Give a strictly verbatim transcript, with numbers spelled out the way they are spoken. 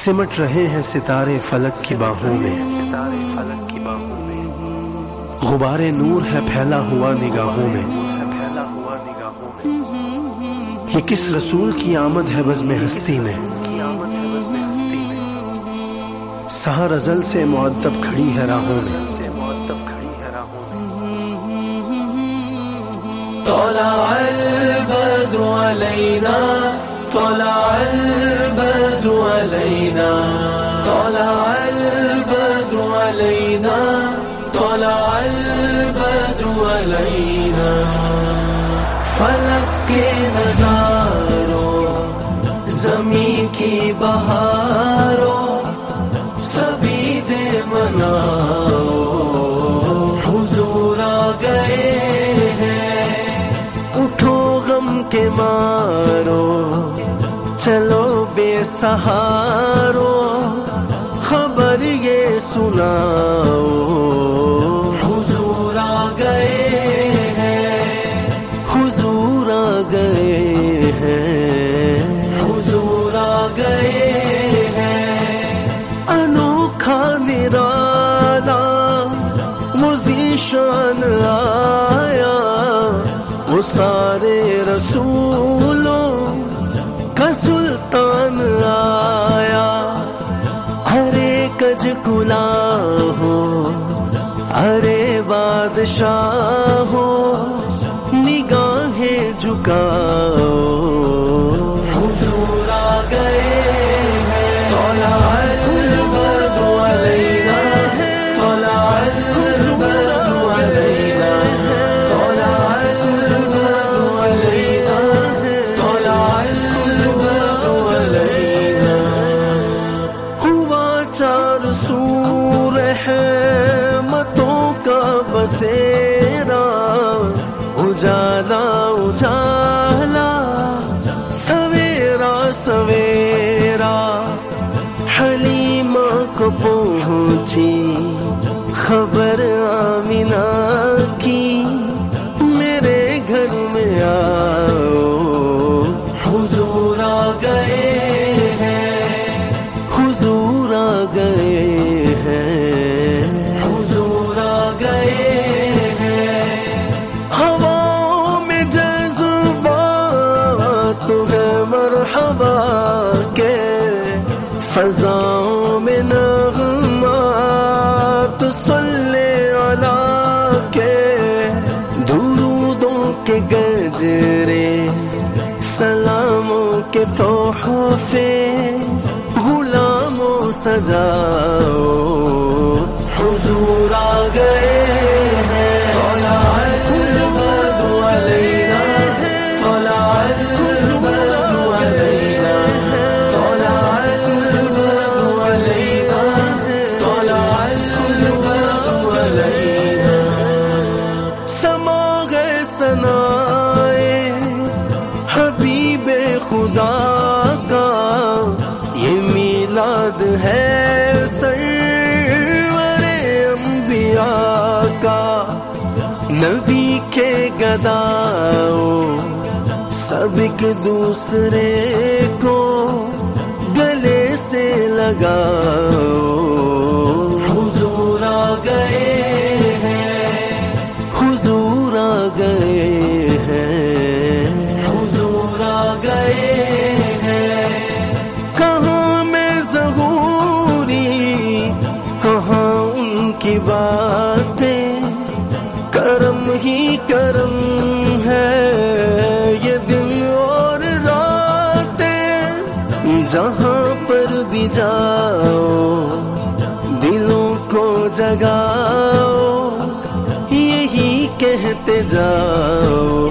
सिमट रहे हैं सितारे फलक की बाहों में, गुबारे नूर है फैला हुआ निगाहों में। ये किस रसूल की आमद है बज़्म हस्ती में, सहर अज़ल से मुअद्दब खड़ी है राहों में। طلع البدر علينا طلع البدر علينا طلع البدر علينا طلع البدر علينا فلک کے نظاروں زمین کی بہاروں سبھی دے مناؤ حضور آ گئے کے مارو چلو بے سہارو خبر یہ سناؤ حضور آ گئے ہیں حضور آ گئے ہیں حضور آ گئے ہیں انوکھا نرالا وہ ذیشان آیا وہ سارے رسولوں کا سلطان آیا ہر ایک کج کلا ہو ارے بادشاہ ہو نگاہیں جھکاؤ حضور آ گئے ہیں طلع البدر علینا طلع البدر علینا بسیرا اجالا اجالا سویرا سویرا حلیمہ کو پہنچی خبر آمینہ کی میرے گھر میں آؤ حضور آ گئے ہیں حضور آ گئے ہیں حضور آ گئے فضاؤں میں نغمات صلی علی کے درودوں کے گجرے سلاموں کے تحفے غلاموں سجاؤ حضور آ گئے ہیں طلع البدر علینا طلع البدر علینا خدا کا یہ میلاد ہے سرور انبیاء کا نبی کے گداؤ سب ایک دوسرے کو گلے سے لگاؤ حضور آ گئے ہیں حضور آ گئے ہیں حضور آ گئے ہیں کہاں میں ظہوری کہاں ان کی باتیں کرم ہی کرم ہے یہ دن اور راتیں جہاں پر بھی جاؤ دلوں کو جگاؤ یہی کہتے جاؤ